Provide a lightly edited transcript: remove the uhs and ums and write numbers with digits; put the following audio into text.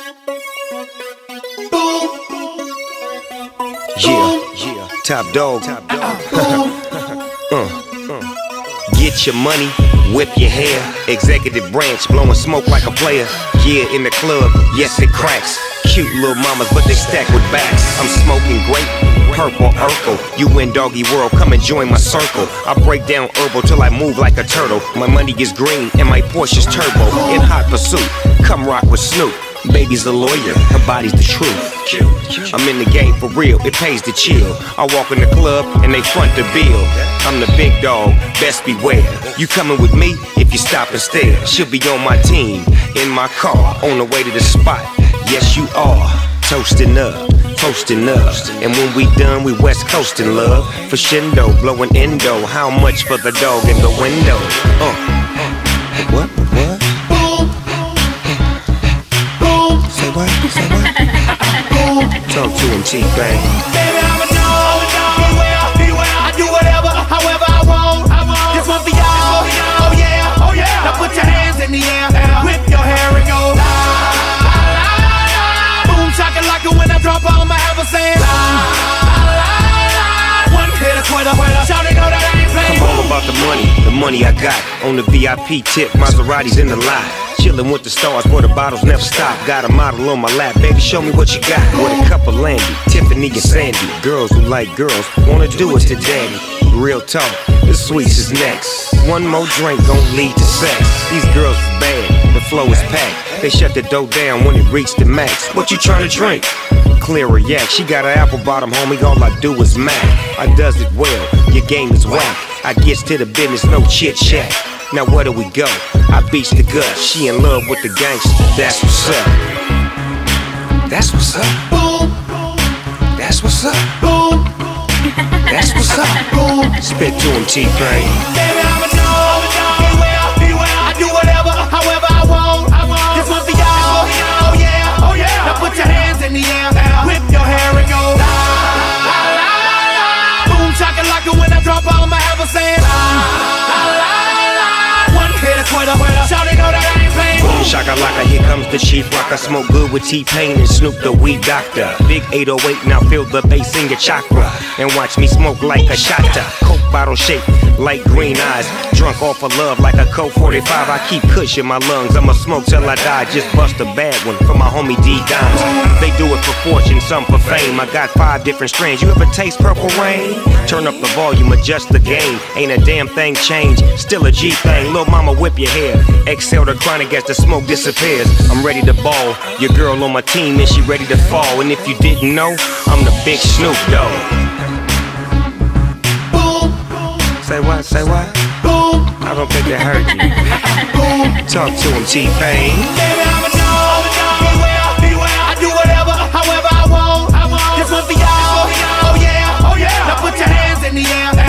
Yeah, top dog. Get your money, whip your hair. Executive branch, blowing smoke like a player. Yeah, in the club, yes it cracks. Cute little mamas, but they stack with backs. I'm smoking grape, purple Urkel. You in doggy world, come and join my circle. I break down herbal till I move like a turtle. My money is green and my Porsche's turbo. In hot pursuit, come rock with Snoop. Baby's a lawyer, her body's the truth. I'm in the game for real, it pays to chill. I walk in the club and they front the bill. I'm the big dog, best beware. You coming with me if you stop and stare. She'll be on my team, in my car, on the way to the spot. Yes you are, toasting up, toasting up. And when we done, we west coasting love. For shindo, blowing endo. How much for the dog in the window? What? Say what? Talk to him, T-Pain. Baby, I'm a dog, beware. I do whatever, however I want. This one for y'all, oh yeah. Now put your hands in the air, whip your hair and go la, la, la. Boom, shakalaka when I drop on my ever saying la, la, la. One hit a quitter, shout it, know that I ain't playing. I'm all about the money I got. On the VIP tip, Maseratis in the lot. Chillin' with the stars where the bottles never stop. Got a model on my lap, baby, show me what you got. With a cup of Landy, Tiffany and Sandy. Girls who like girls, wanna do it to daddy. Real talk, the sweets is next. One more drink gon' lead to sex. These girls is bad, the flow is packed. They shut the door down when it reached the max. What you tryna drink? Clear yak, she got an apple bottom, homie, all I do is mac. I does it well, your game is whack. I gets to the business, no chit chat. Now where do we go? I beats the gut. She in love with the gangster. That's what's up. That's what's up. That's what's up. That's what's up. Spit to him, T-Pain. Baby, I'm a dog, beware. I do whatever, however I want. This one for y'all, oh yeah. Now put your hands in the air, whip your hair and go la, la, la, la. Boom, shakalaka when I drop on my ever saying la, la, la. Shout it, know that I ain't playing. Boom, shakalaka, here comes the chief rock. I smoke good with T-Pain and Snoop the weed doctor. Big 808, now feel the bass in your chakra. And watch me smoke like a shotta. Coke bottle shaped like green eyes. Drunk off of love like a Coke 45. I keep kush in my lungs, I'ma smoke till I die. Just bust a bad one for my homie D-Dimes. They do it for fortune, some for fame. I got 5 different strands, you ever taste Purple Rain? Turn up the volume, adjust the gain. Ain't a damn thing changed, still a G-thing. Lil' mama whip your hair, exhale the chronic as the smoke disappears. I'm ready to ball, your girl on my team and she ready to fall. And if you didn't know, I'm the big Snoop Dogg. Say what? I don't think they heard you. Talk to him, T-Pain. Baby, I'm a dog, beware. I do whatever, however I want. This one for y'all, oh yeah. Now put your hands in the air.